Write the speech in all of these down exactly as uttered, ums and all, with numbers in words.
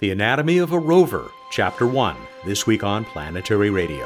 The Anatomy of a Rover, Chapter one, this week on Planetary Radio.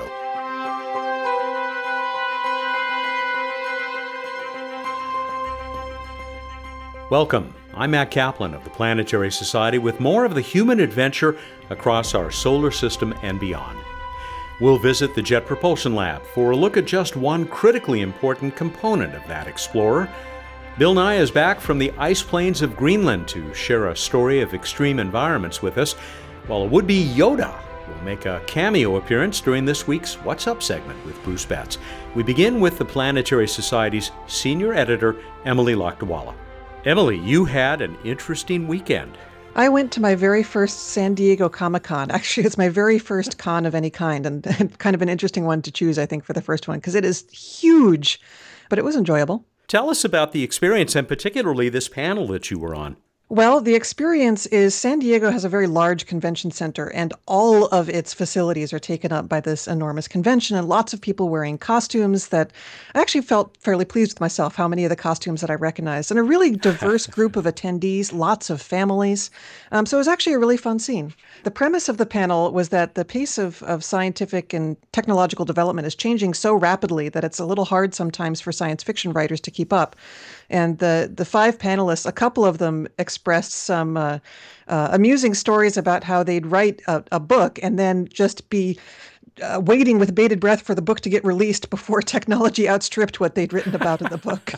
Welcome. I'm Matt Kaplan of the Planetary Society with more of the human adventure across our solar system and beyond. We'll visit the Jet Propulsion Lab for a look at just one critically important component of that explorer. Bill Nye is back from the ice plains of Greenland to share a story of extreme environments with us, while a would-be Yoda will make a cameo appearance during this week's What's Up segment with Bruce Betts. We begin with the Planetary Society's senior editor, Emily Lakdawalla. Emily, you had an interesting weekend. I went to my very first San Diego Comic-Con. Actually, it's my very first con of any kind, and, and kind of an interesting one to choose, I think, for the first one, because it is huge, but it was enjoyable. Tell us about the experience, and particularly this panel that you were on. Well, the experience is San Diego has a very large convention center, and all of its facilities are taken up by this enormous convention, and lots of people wearing costumes that I actually felt fairly pleased with myself, how many of the costumes that I recognized, and a really diverse group of attendees, lots of families. Um, so it was actually a really fun scene. The premise of the panel was that the pace of, of scientific and technological development is changing so rapidly that it's a little hard sometimes for science fiction writers to keep up. And the, the five panelists, a couple of them expressed some uh, uh, amusing stories about how they'd write a, a book and then just be uh, waiting with bated breath for the book to get released before technology outstripped what they'd written about in the book.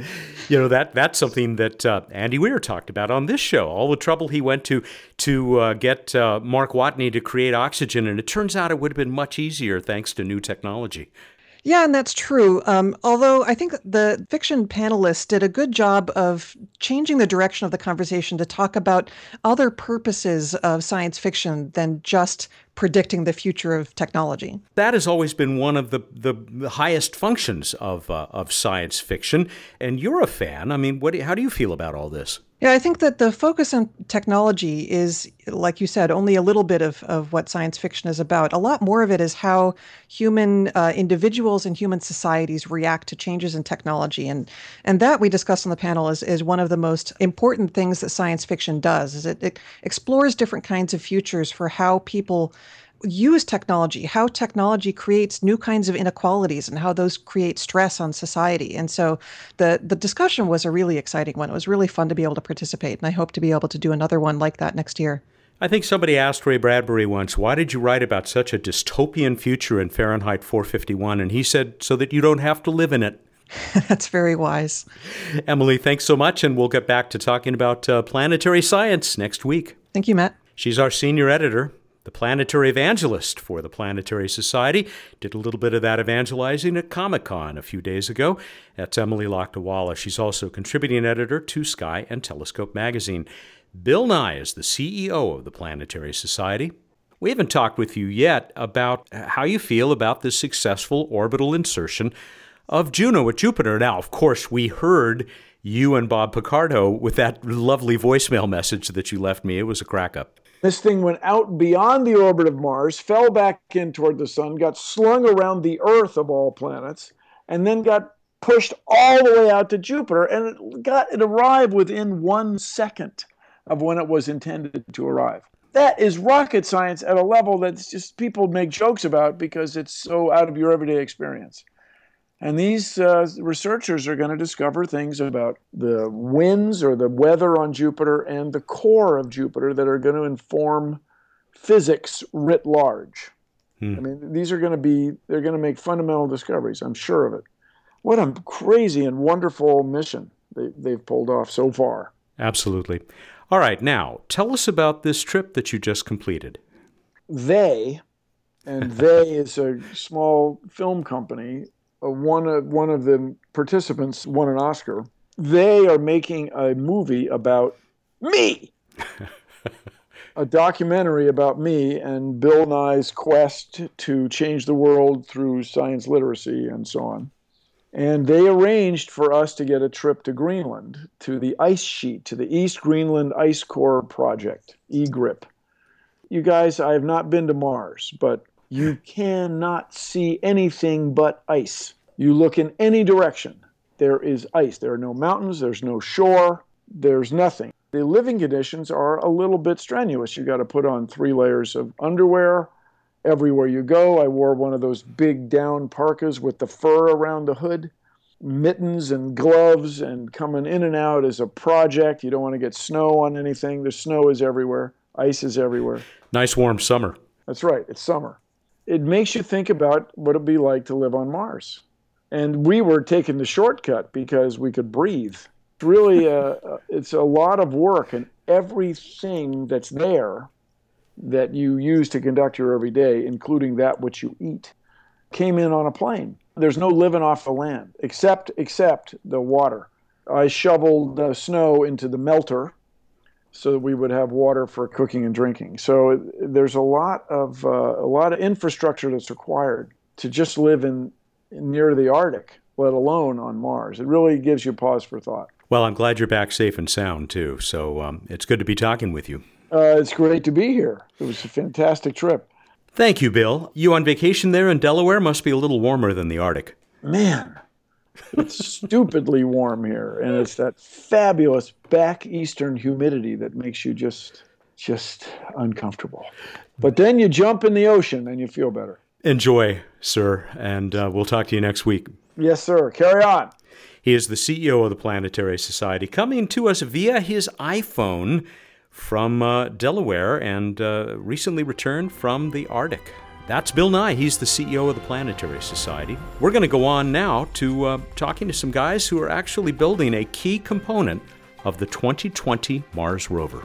You know, that that's something that uh, Andy Weir talked about on this show, all the trouble he went to to uh, get uh, Mark Watney to create oxygen, and it turns out it would have been much easier thanks to new technology. Yeah, and that's true. Um, although I think the fiction panelists did a good job of changing the direction of the conversation to talk about other purposes of science fiction than just predicting the future of technology. That has always been one of the, the highest functions of uh, of science fiction, and you're a fan. I mean, what? Do you, how do you feel about all this? Yeah, I think that the focus on technology is, like you said, only a little bit of, of what science fiction is about. A lot more of it is how human uh, individuals and human societies react to changes in technology. And and that we discussed on the panel is, is one of the most important things that science fiction does, is it, it explores different kinds of futures for how people use technology, how technology creates new kinds of inequalities and how those create stress on society. And so the the discussion was a really exciting one. It was really fun to be able to participate, and I hope to be able to do another one like that next year. I think somebody asked Ray Bradbury once, why did you write about such a dystopian future in Fahrenheit four fifty-one? And he said, so that you don't have to live in it. That's very wise. Emily, thanks so much, and we'll get back to talking about uh, planetary science next week. Thank you, Matt. She's our senior editor. The planetary evangelist for the Planetary Society. Did a little bit of that evangelizing at Comic-Con a few days ago. That's Emily Lakdawalla. She's also contributing editor to Sky and Telescope magazine. Bill Nye is the C E O of the Planetary Society. We haven't talked with you yet about how you feel about the successful orbital insertion of Juno at Jupiter. Now, of course, we heard you and Bob Picardo with that lovely voicemail message that you left me. It was a crack-up. This thing went out beyond the orbit of Mars, fell back in toward the sun, got slung around the Earth of all planets, and then got pushed all the way out to Jupiter, and it got it arrived within one second of when it was intended to arrive. That is rocket science at a level that's just people make jokes about because it's so out of your everyday experience. And these uh, researchers are going to discover things about the winds or the weather on Jupiter and the core of Jupiter that are going to inform physics writ large. Hmm. I mean, these are going to be, they're going to make fundamental discoveries, I'm sure of it. What a crazy and wonderful mission they, they've pulled off so far. Absolutely. All right, now, tell us about this trip that you just completed. They, and They is a small film company. Uh, one of one of the participants won an Oscar. They are making a movie about me, a documentary about me and Bill Nye's quest to change the world through science literacy and so on. And they arranged for us to get a trip to Greenland, to the ice sheet, to the East Greenland Ice Core Project, E G R I P. You guys, I have not been to Mars, but you cannot see anything but ice. You look in any direction, there is ice. There are no mountains, there's no shore, there's nothing. The living conditions are a little bit strenuous. You got to put on three layers of underwear everywhere you go. I wore one of those big down parkas with the fur around the hood, mittens and gloves, and coming in and out is a project. You don't want to get snow on anything. The snow is everywhere. Ice is everywhere. Nice warm summer. That's right. It's summer. It makes you think about what it'd be like to live on Mars. And we were taking the shortcut because we could breathe. It's really a, it's a lot of work, and everything that's there that you use to conduct your everyday, including that which you eat, came in on a plane. There's no living off the land, except except the water. I shoveled uh, snow into the melter so that we would have water for cooking and drinking. So there's a lot of uh, a lot of infrastructure that's required to just live in near the Arctic, let alone on Mars. It really gives you pause for thought. Well, I'm glad you're back safe and sound, too. So um, it's good to be talking with you. Uh, it's great to be here. It was a fantastic trip. Thank you, Bill. You on vacation there in Delaware must be a little warmer than the Arctic. Man, it's stupidly warm here. And it's that fabulous back eastern humidity that makes you just, just uncomfortable. But then you jump in the ocean and you feel better. Enjoy, sir. And uh, we'll talk to you next week. Yes, sir. Carry on. He is the C E O of the Planetary Society, coming to us via his iPhone from uh, Delaware and uh, recently returned from the Arctic. That's Bill Nye. He's the C E O of the Planetary Society. We're going to go on now to uh, talking to some guys who are actually building a key component of the twenty twenty Mars rover.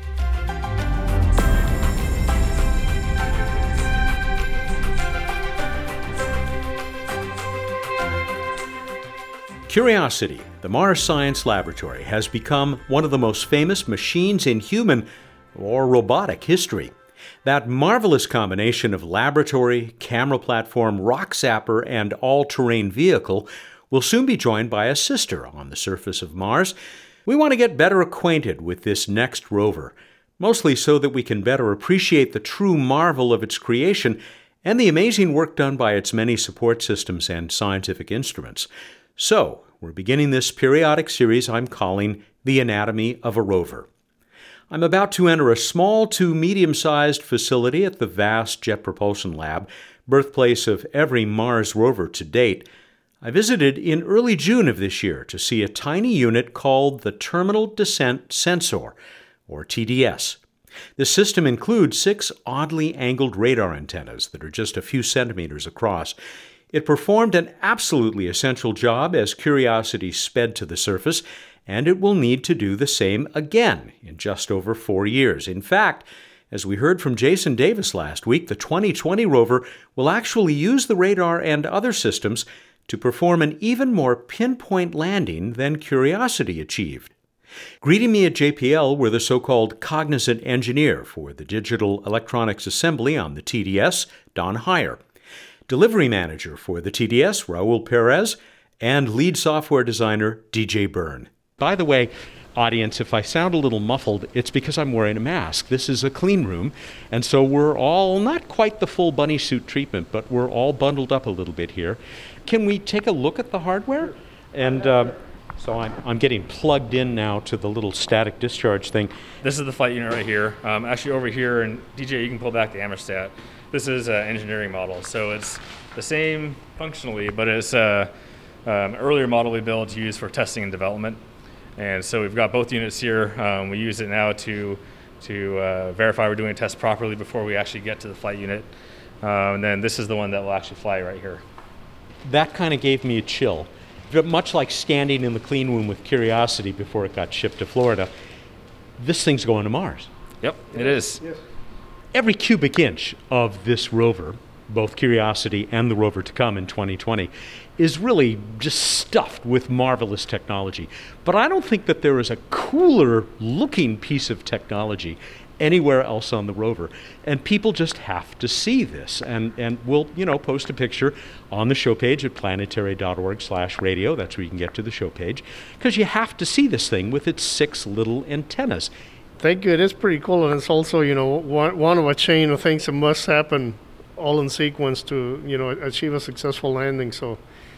Curiosity, the Mars Science Laboratory, has become one of the most famous machines in human or robotic history. That marvelous combination of laboratory, camera platform, rock zapper, and all-terrain vehicle will soon be joined by a sister on the surface of Mars. We want to get better acquainted with this next rover, mostly so that we can better appreciate the true marvel of its creation and the amazing work done by its many support systems and scientific instruments. So, we're beginning this periodic series I'm calling The Anatomy of a Rover. I'm about to enter a small to medium-sized facility at the vast Jet Propulsion Lab, birthplace of every Mars rover to date. I visited in early June of this year to see a tiny unit called the Terminal Descent Sensor, or T D S. This system includes six oddly angled radar antennas that are just a few centimeters across. It performed an absolutely essential job as Curiosity sped to the surface, and it will need to do the same again in just over four years. In fact, as we heard from Jason Davis last week, the twenty twenty rover will actually use the radar and other systems to perform an even more pinpoint landing than Curiosity achieved. Greeting me at J P L were the so-called cognizant engineer for the digital electronics assembly on the T D S, Don Heyer, delivery manager for the T D S, Raul Perez, and lead software designer, D J Byrne. By the way, audience, if I sound a little muffled, it's because I'm wearing a mask. This is a clean room, and so we're all, not quite the full bunny suit treatment, but we're all bundled up a little bit here. Can we take a look at the hardware? And uh, so I'm, I'm getting plugged in now to the little static discharge thing. This is the flight unit right here. Um, actually over here, and D J, you can pull back the Amerstat. This is an engineering model, so it's the same functionally, but it's an um, earlier model we built to use for testing and development. And so we've got both units here. Um, we use it now to to uh, verify we're doing a test properly before we actually get to the flight unit. Um, and then this is the one that will actually fly right here. That kind of gave me a chill. But much like standing in the clean room with Curiosity before it got shipped to Florida, this thing's going to Mars. Yep, it is. Yes. Every cubic inch of this rover, both Curiosity and the rover to come in twenty twenty, is really just stuffed with marvelous technology. But I don't think that there is a cooler looking piece of technology anywhere else on the rover. And people just have to see this. And and we'll, you know, post a picture on the show page at planetary.org slash radio. That's where you can get to the show page. Because you have to see this thing with its six little antennas. Thank you. It is pretty cool. And it's also, you know, one, one of a chain of things that must happen all in sequence to, you know, achieve a successful landing. So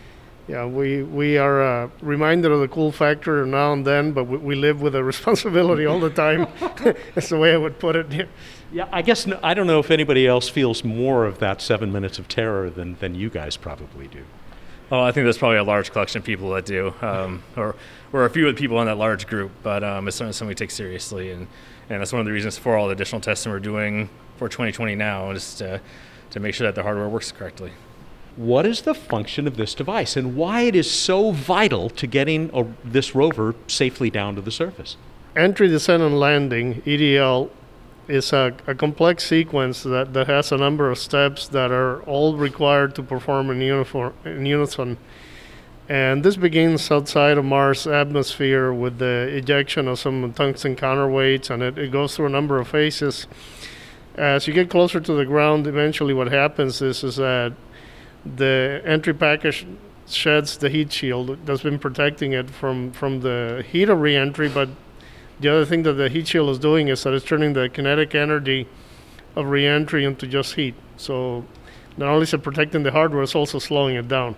Yeah, we we are uh, reminded of the cool factor now and then, but we, we live with a responsibility all the time. That's the way I would put it. Yeah, yeah I guess no, I don't know if anybody else feels more of that seven minutes of terror than, than you guys probably do. Oh, I think there's probably a large collection of people that do, um, or or a few of the people in that large group, but um, it's something we take seriously, and, and that's one of the reasons for all the additional testing we're doing for twenty twenty now, is to, to make sure that the hardware works correctly. What is the function of this device and why it is so vital to getting a, this rover safely down to the surface? Entry, descent, and landing, E D L, is a, a complex sequence that, that has a number of steps that are all required to perform in, uniform, in unison. And this begins outside of Mars' atmosphere with the ejection of some tungsten counterweights, and it, it goes through a number of phases. As you get closer to the ground, eventually what happens is, is that the entry package sheds the heat shield that's been protecting it from, from the heat of re-entry, but the other thing that the heat shield is doing is that it's turning the kinetic energy of re-entry into just heat. So not only is it protecting the hardware, it's also slowing it down.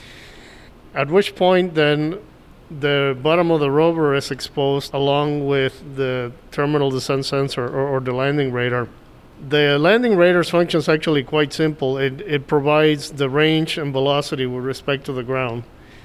At which point then the bottom of the rover is exposed along with the terminal descent sensor or, or the landing radar. The landing radar's function is actually quite simple. It, it provides the range and velocity with respect to the ground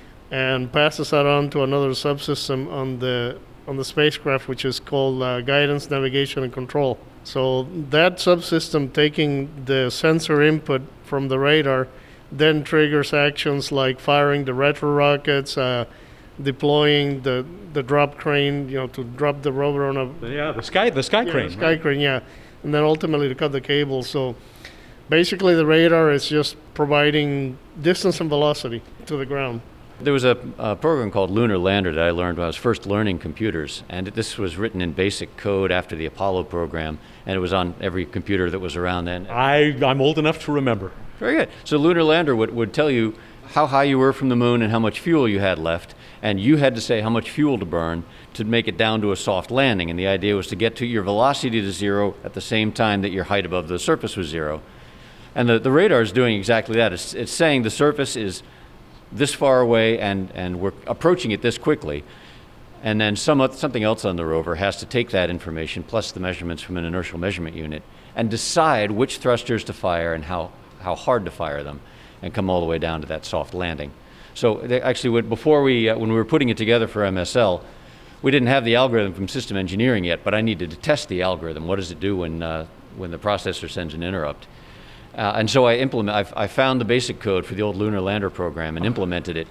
and passes that on to another subsystem on the on the spacecraft, which is called uh, guidance, navigation, and control. So that subsystem, taking the sensor input from the radar, then triggers actions like firing the retro rockets, uh, deploying the, the drop crane, you know, to drop the rover on a yeah the sky the sky yeah, crane the sky right? crane, yeah, and then ultimately to cut the cable. So basically, the radar is just providing distance and velocity to the ground. There was a, a program called Lunar Lander that I learned when I was first learning computers, and this was written in basic code after the Apollo program, and it was on every computer that was around then. I, I'm old enough to remember. Very good. So Lunar Lander would, would tell you how high you were from the moon and how much fuel you had left, and you had to say how much fuel to burn to make it down to a soft landing, and the idea was to get to your velocity to zero at the same time that your height above the surface was zero. And the, the radar is doing exactly that. It's, it's saying the surface is this far away and, and we're approaching it this quickly. And then some, something else on the rover has to take that information plus the measurements from an inertial measurement unit and decide which thrusters to fire and how, how hard to fire them and come all the way down to that soft landing. So they actually, before we, uh, when we were putting it together for M S L, we didn't have the algorithm from system engineering yet, but I needed to test the algorithm. What does it do when, uh, when the processor sends an interrupt? Uh, and so I implement. I've, I found the basic code for the old Lunar Lander program and implemented it,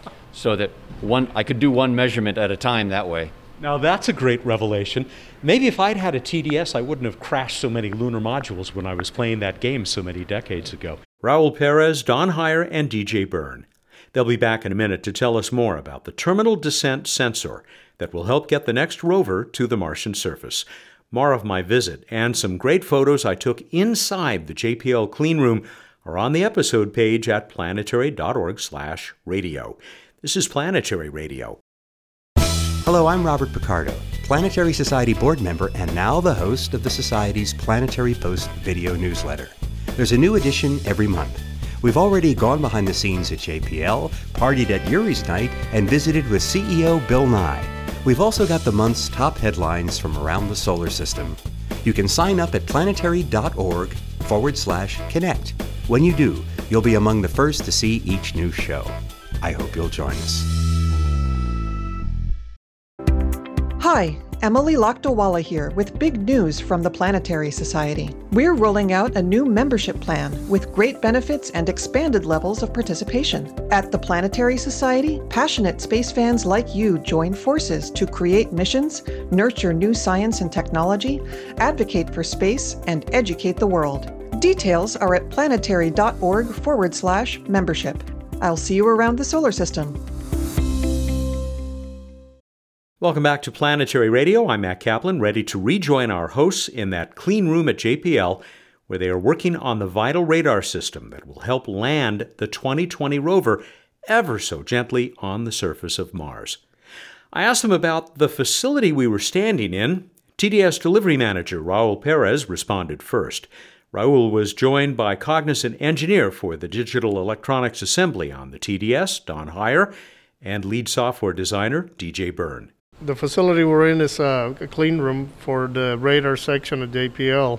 so that one I could do one measurement at a time that way. Now that's a great revelation. Maybe if I'd had a T D S, I wouldn't have crashed so many lunar modules when I was playing that game so many decades ago. Raul Perez, Don Heyer, and D J Byrne. They'll be back in a minute to tell us more about the terminal descent sensor that will help get the next rover to the Martian surface. More of my visit and some great photos I took inside the J P L clean room are on the episode page at planetary dot org slash radio. This is Planetary Radio. Hello, I'm Robert Picardo, Planetary Society board member and now the host of the Society's Planetary Post video newsletter. There's a new edition every month. We've already gone behind the scenes at J P L, partied at Yuri's Night, and visited with C E O Bill Nye. We've also got the month's top headlines from around the solar system. You can sign up at planetary.org forward slash connect. When you do, you'll be among the first to see each new show. I hope you'll join us. Hi, Emily Lakdawala here with big news from the Planetary Society. We're rolling out a new membership plan with great benefits and expanded levels of participation. At the Planetary Society, passionate space fans like you join forces to create missions, nurture new science and technology, advocate for space, and educate the world. Details are at planetary.org forward slash membership. I'll see you around the solar system. Welcome back to Planetary Radio. I'm Matt Kaplan, ready to rejoin our hosts in that clean room at J P L, where they are working on the vital radar system that will help land the twenty twenty rover ever so gently on the surface of Mars. I asked them about the facility we were standing in. T D S delivery manager Raul Perez responded first. Raul was joined by Cognizant engineer for the digital electronics assembly on the T D S, Don Heyer, and lead software designer, D J Byrne. The facility we're in is a, a clean room for the radar section at J P L.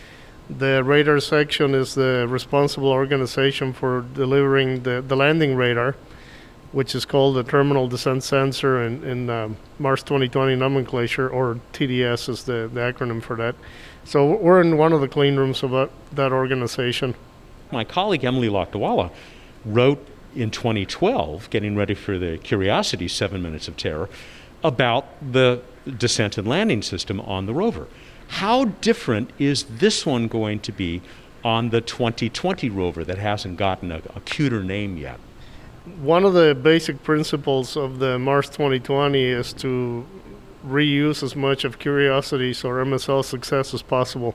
The radar section is the responsible organization for delivering the, the landing radar, which is called the Terminal Descent Sensor in, in um, Mars twenty twenty nomenclature, or T D S is the, the acronym for that. So we're in one of the clean rooms of that, that organization. My colleague Emily Lakdawala wrote in twenty twelve, getting ready for the Curiosity Seven Minutes of Terror, about the descent and landing system on the rover. How different is this one going to be on the twenty twenty rover that hasn't gotten a, a cuter name yet? One of the basic principles of the Mars twenty twenty is to reuse as much of Curiosity's or M S L success as possible.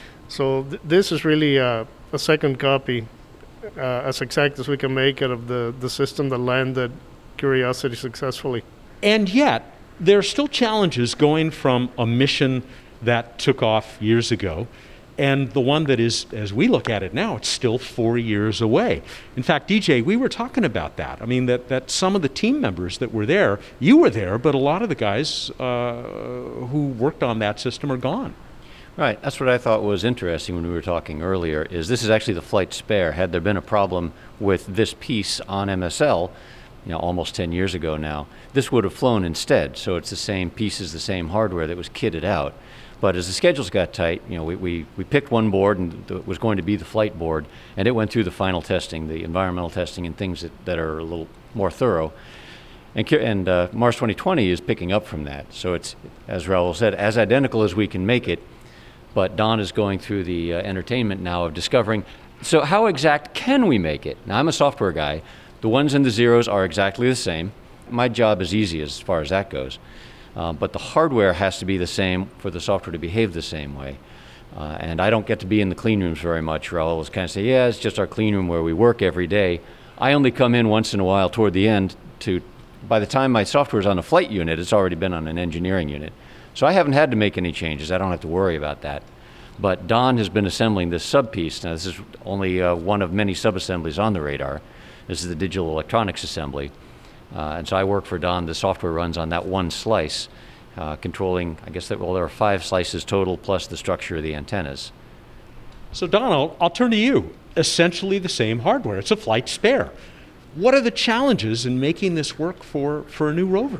So th- this is really a, a second copy, uh, as exact as we can make it, of the, the system that landed Curiosity successfully. And yet, there are still challenges going from a mission that took off years ago and the one that is, as we look at it now, it's still four years away. In fact, D J, we were talking about that. I mean, that, that some of the team members that were there, you were there, but a lot of the guys uh, who worked on that system are gone. Right, that's what I thought was interesting when we were talking earlier, is this is actually the flight spare. Had there been a problem with this piece on M S L, you know, almost ten years ago now, this would have flown instead. So it's the same pieces, the same hardware that was kitted out. But as the schedules got tight, you know, we, we, we picked one board, and it was going to be the flight board, and it went through the final testing, the environmental testing and things that, that are a little more thorough. And, and uh, Mars twenty twenty is picking up from that. So it's, as Raul said, as identical as we can make it, but Don is going through the uh, entertainment now of discovering, so how exact can we make it? Now, I'm a software guy. The ones and the zeros are exactly the same. My job is easy as far as that goes. Uh, but the hardware has to be the same for the software to behave the same way. Uh, and I don't get to be in the clean rooms very much. Raul was kind of say, yeah, it's just our clean room where we work every day. I only come in once in a while toward the end to, by the time my software is on a flight unit, it's already been on an engineering unit. So I haven't had to make any changes. I don't have to worry about that. But Don has been assembling this sub-piece. Now, this is only uh, one of many sub-assemblies on the radar. This is the digital electronics assembly. Uh, and so I work for Don. The software runs on that one slice, uh, controlling, I guess, that, well, there are five slices total plus the structure of the antennas. So Don, I'll, I'll turn to you. Essentially the same hardware. It's a flight spare. What are the challenges in making this work for, for a new rover?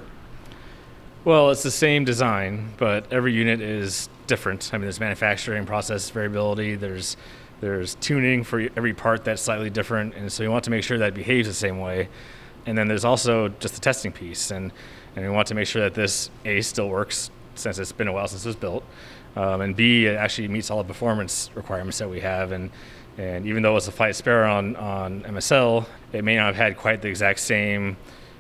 Well, it's the same design, but every unit is different. I mean, there's manufacturing process variability. There's there's tuning for every part that's slightly different, and so you want to make sure that it behaves the same way. And then there's also just the testing piece, and, and we want to make sure that this, A, still works since it's been a while since it was built, um, and B, it actually meets all the performance requirements that we have. And and even though it's a flight spare on, on M S L, it may not have had quite the exact same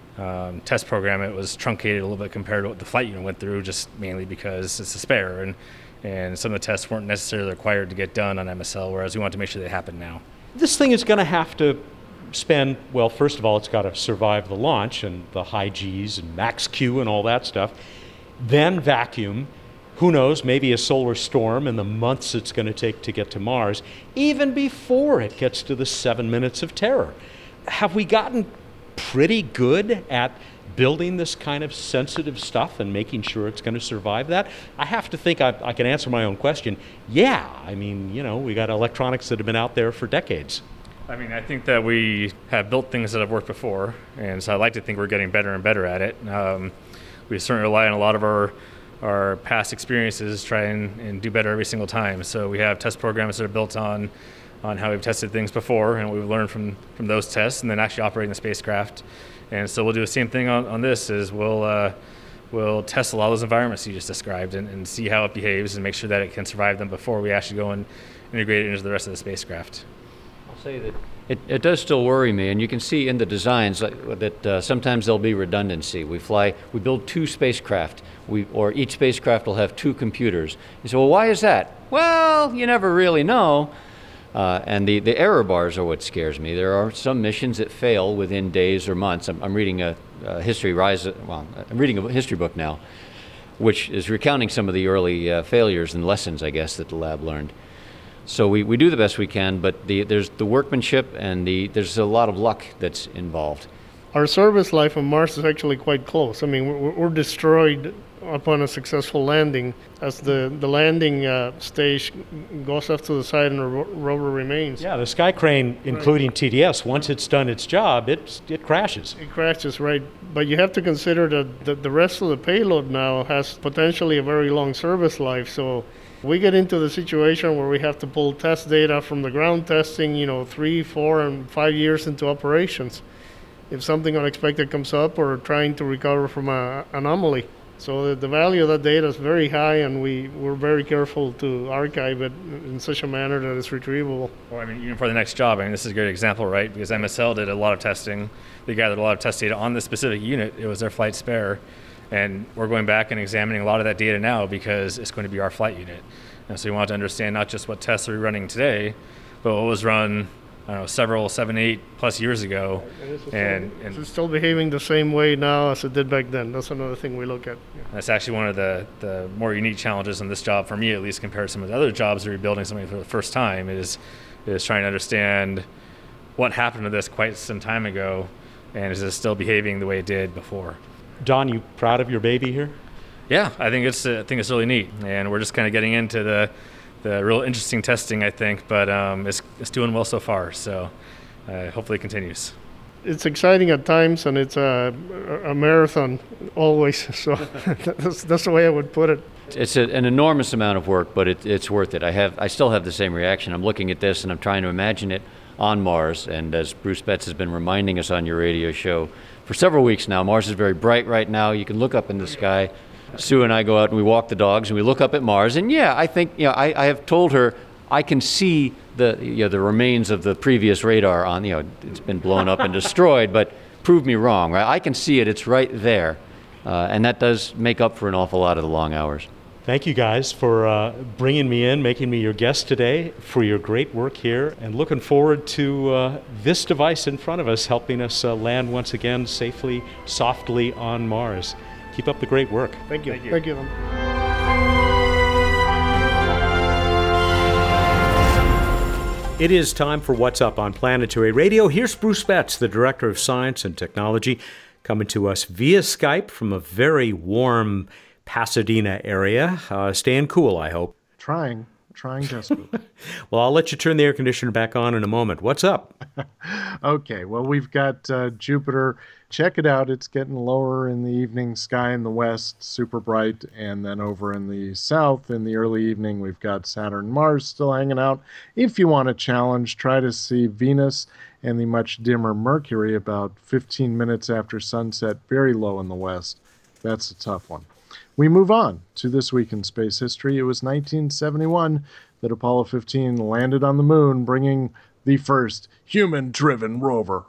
um, test program. It was truncated a little bit compared to what the flight unit went through, just mainly because it's a spare, and, and some of the tests weren't necessarily required to get done on M S L, whereas we want to make sure they happen now. This thing is going to have to spend, well, first of all, it's got to survive the launch and the high G's and max Q and all that stuff. Then vacuum, who knows, maybe a solar storm and the months it's going to take to get to Mars, even before it gets to the seven minutes of terror. Have we gotten pretty good at building this kind of sensitive stuff and making sure it's going to survive that? I have to think I, I can answer my own question. Yeah, I mean, you know, we got electronics that have been out there for decades. I mean, I think that we have built things that have worked before, and so I like to think we're getting better and better at it. Um, we certainly rely on a lot of our our past experiences, try and, and do better every single time. So we have test programs that are built on on how we've tested things before and what we've learned from, from those tests, and then actually operating the spacecraft. And so we'll do the same thing on, on this, is we'll uh, we'll test a lot of those environments you just described and, and see how it behaves and make sure that it can survive them before we actually go and integrate it into the rest of the spacecraft. Say that it, it does still worry me, and you can see in the designs that, that uh, sometimes there'll be redundancy. We fly, we build two spacecraft, we, or each spacecraft will have two computers. You say, well, why is that? Well, you never really know. Uh, and the, the error bars are what scares me. There are some missions that fail within days or months. I'm, I'm reading a, a history rise. Well, I'm reading a history book now, which is recounting some of the early uh, failures and lessons, I guess, that the lab learned. So we, we do the best we can, but the, there's the workmanship and the there's a lot of luck that's involved. Our service life on Mars is actually quite close. I mean, we're, we're destroyed upon a successful landing. As the, the landing uh, stage goes off to the side and the ro- rover remains. Yeah, the Sky Crane, including T D S, once it's done its job, it, it crashes. It crashes, right. But you have to consider that the, the rest of the payload now has potentially a very long service life. So we get into the situation where we have to pull test data from the ground testing, you know, three, four, and five years into operations if something unexpected comes up or trying to recover from an anomaly. So the, the value of that data is very high, and we, we're very careful to archive it in such a manner that it's retrievable. Well, I mean, even for the next job, I mean, this is a great example, right? Because M S L did a lot of testing. They gathered a lot of test data on this specific unit. It was their flight spare. And we're going back and examining a lot of that data now because it's going to be our flight unit. And so we want to understand not just what tests are we running today, but what was run, I don't know, several, seven, eight plus years ago. And, still, and it's still behaving the same way now as it did back then. That's another thing we look at. Yeah. That's actually one of the, the more unique challenges in this job, for me at least, compared to some of the other jobs that are building something for the first time, is, is trying to understand what happened to this quite some time ago, and is it still behaving the way it did before. Don, you proud of your baby here? Yeah, I think it's uh, I think it's really neat, and we're just kind of getting into the the real interesting testing, I think, but um, it's it's doing well so far. So uh, hopefully it continues. It's exciting at times, and it's a, a marathon always. So that's that's the way I would put it. It's a, an enormous amount of work, but it, it's worth it. I have I still have the same reaction. I'm looking at this and I'm trying to imagine it on Mars, and as Bruce Betts has been reminding us on your radio show for several weeks now, Mars is very bright right now. You can look up in the sky. Sue and I go out and we walk the dogs and we look up at Mars, and yeah, I think, you know, I, I have told her I can see the, you know, the remains of the previous radar on, you know, it's been blown up and destroyed, but prove me wrong, right? I can see it, it's right there, uh, and that does make up for an awful lot of the long hours. Thank you guys for uh, bringing me in, making me your guest today, for your great work here, and looking forward to uh, this device in front of us helping us uh, land once again safely, softly on Mars. Keep up the great work. Thank you. Thank you. Thank you. It is time for What's Up on Planetary Radio. Here's Bruce Betts, the Director of Science and Technology, coming to us via Skype from a very warm Pasadena area. Uh, staying cool, I hope. Trying. Trying desperately. Well, I'll let you turn the air conditioner back on in a moment. What's up? Okay, well, we've got uh, Jupiter. Check it out. It's getting lower in the evening sky in the west, super bright. And then over in the south, in the early evening, we've got Saturn and Mars still hanging out. If you want a challenge, try to see Venus and the much dimmer Mercury about fifteen minutes after sunset, very low in the west. That's a tough one. We move on to This Week in Space History. It was nineteen seventy-one that Apollo fifteen landed on the moon, bringing the first human-driven rover.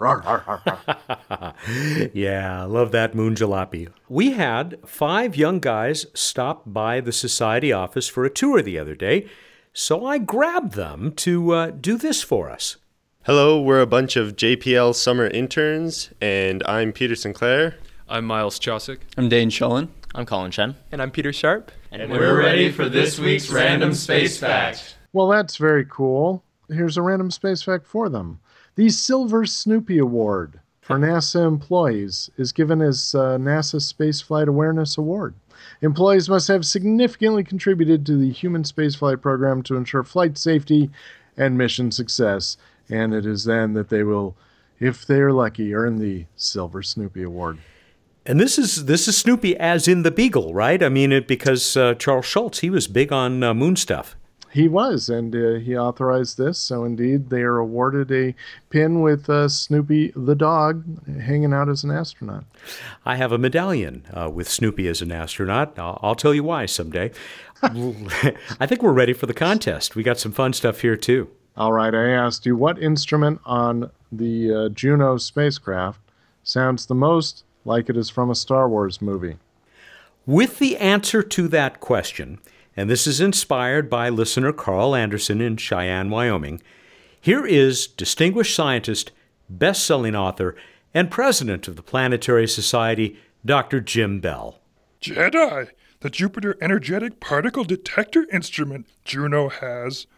Yeah, I love that moon jalopy. We had five young guys stop by the Society office for a tour the other day, so I grabbed them to uh, do this for us. Hello, we're a bunch of J P L summer interns, and I'm Peter Sinclair. I'm Miles Chosick. I'm Dane Shullen. I'm Colin Chen. And I'm Peter Sharp. And, and we're ready for this week's Random Space Fact. Well, that's very cool. Here's a random space fact for them. The Silver Snoopy Award for NASA employees is given as uh, NASA Spaceflight Awareness Award. Employees must have significantly contributed to the human spaceflight program to ensure flight safety and mission success. And it is then that they will, if they are lucky, earn the Silver Snoopy Award. And this is this is Snoopy as in the Beagle, right? I mean, it because uh, Charles Schultz, he was big on uh, moon stuff. He was, and uh, he authorized this. So indeed, they are awarded a pin with uh, Snoopy the dog hanging out as an astronaut. I have a medallion uh, with Snoopy as an astronaut. I'll, I'll tell you why someday. I think we're ready for the contest. We got some fun stuff here, too. All right, I asked you, what instrument on the uh, Juno spacecraft sounds the most like it is from a Star Wars movie? With the answer to that question, and this is inspired by listener Carl Anderson in Cheyenne, Wyoming, here is distinguished scientist, best-selling author, and president of the Planetary Society, Doctor Jim Bell. Jedi, the Jupiter Energetic Particle Detector instrument Juno has,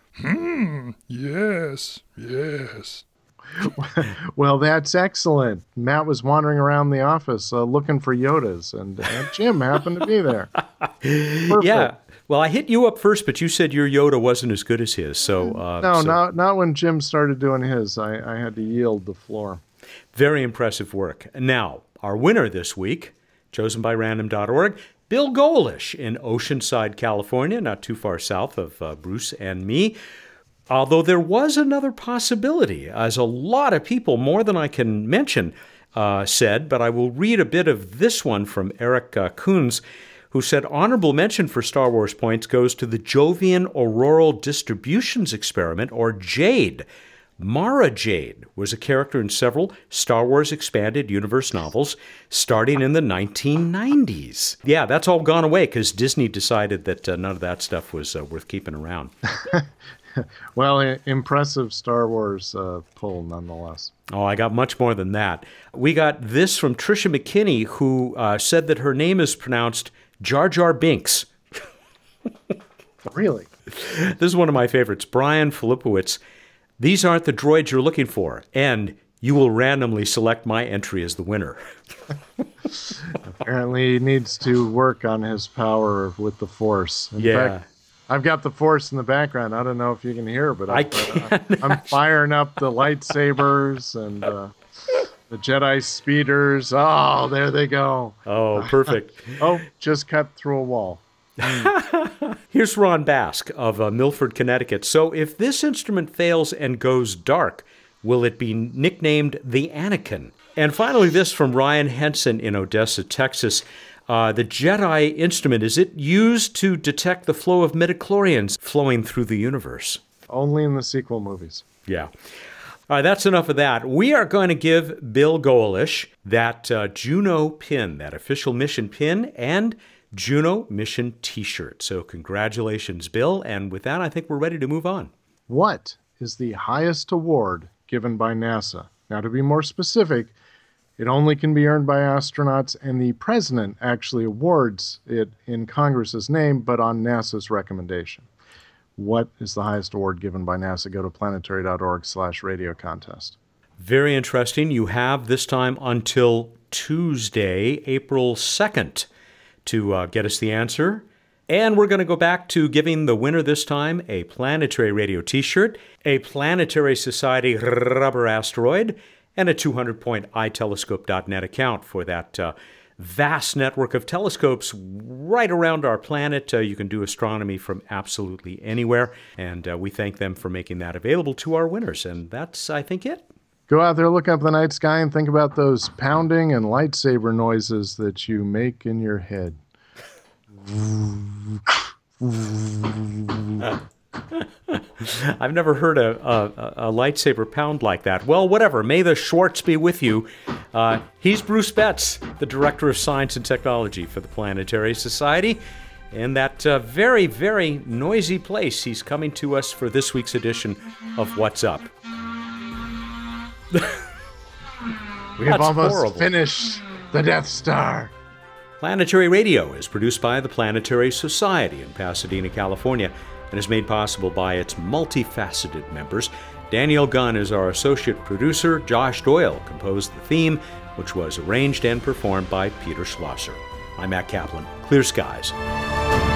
Hmm, yes, yes. Well, that's excellent. Matt was wandering around the office uh, looking for Yodas, and uh, Jim happened to be there. Perfect. Yeah. Well, I hit you up first, but you said your Yoda wasn't as good as his. So uh, no, so. not not when Jim started doing his. I, I had to yield the floor. Very impressive work. Now, our winner this week, chosen by random dot org, Bill Golish in Oceanside, California, not too far south of uh, Bruce and me. Although there was another possibility, as a lot of people, more than I can mention, uh, said, but I will read a bit of this one from Eric uh, Coons, who said, honorable mention for Star Wars points goes to the Jovian Auroral Distributions Experiment, or JADE. Mara Jade was a character in several Star Wars Expanded Universe novels starting in the nineteen nineties. Yeah, that's all gone away because Disney decided that uh, none of that stuff was uh, worth keeping around. Well, I- impressive Star Wars uh, pull nonetheless. Oh, I got much more than that. We got this from Tricia McKinney, who uh, said that her name is pronounced Jar Jar Binks. Really? This is one of my favorites. Brian Filipowicz. These aren't the droids you're looking for, and you will randomly select my entry as the winner. Apparently, he needs to work on his power with the Force. In Yeah. fact, I've got the Force in the background. I don't know if you can hear, but I I can. I'm firing up the lightsabers and uh, the Jedi speeders. Oh, there they go. Oh, perfect. Oh, just cut through a wall. Here's Ron Bask of uh, Milford, Connecticut. So if this instrument fails and goes dark, will it be nicknamed the Anakin? And finally, this from Ryan Henson in Odessa, Texas. Uh, the Jedi instrument, is it used to detect the flow of midichlorians flowing through the universe? Only in the sequel movies. Yeah. All right, that's enough of that. We are going to give Bill Golish that uh, Juno pin, that official mission pin, and Juno mission t-shirt. So congratulations, Bill. And with that, I think we're ready to move on. What is the highest award given by NASA? Now, to be more specific, it only can be earned by astronauts, and the president actually awards it in Congress's name, but on NASA's recommendation. What is the highest award given by NASA? Go to planetary.org slash radio contest. Very interesting. You have this time until Tuesday, April second, to uh, get us the answer. And we're going to go back to giving the winner this time a Planetary Radio t-shirt, a Planetary Society rubber asteroid, and a two hundred point i telescope dot net account for that uh, vast network of telescopes right around our planet. Uh, you can do astronomy from absolutely anywhere, and uh, we thank them for making that available to our winners. And that's, I think, it. Go out there, look up the night sky, and think about those pounding and lightsaber noises that you make in your head. I've never heard a, a, a lightsaber pound like that. Well, whatever. May the Schwartz be with you. Uh, he's Bruce Betts, the Director of Science and Technology for the Planetary Society. In that uh, very, very noisy place, he's coming to us for this week's edition of What's Up. We have That's almost horrible. finished the Death Star. Planetary Radio is produced by the Planetary Society in Pasadena, California, and is made possible by its multifaceted members. Danielle Gunn is our associate producer. Josh Doyle composed the theme, which was arranged and performed by Peter Schlosser. I'm Matt Kaplan. Clear skies.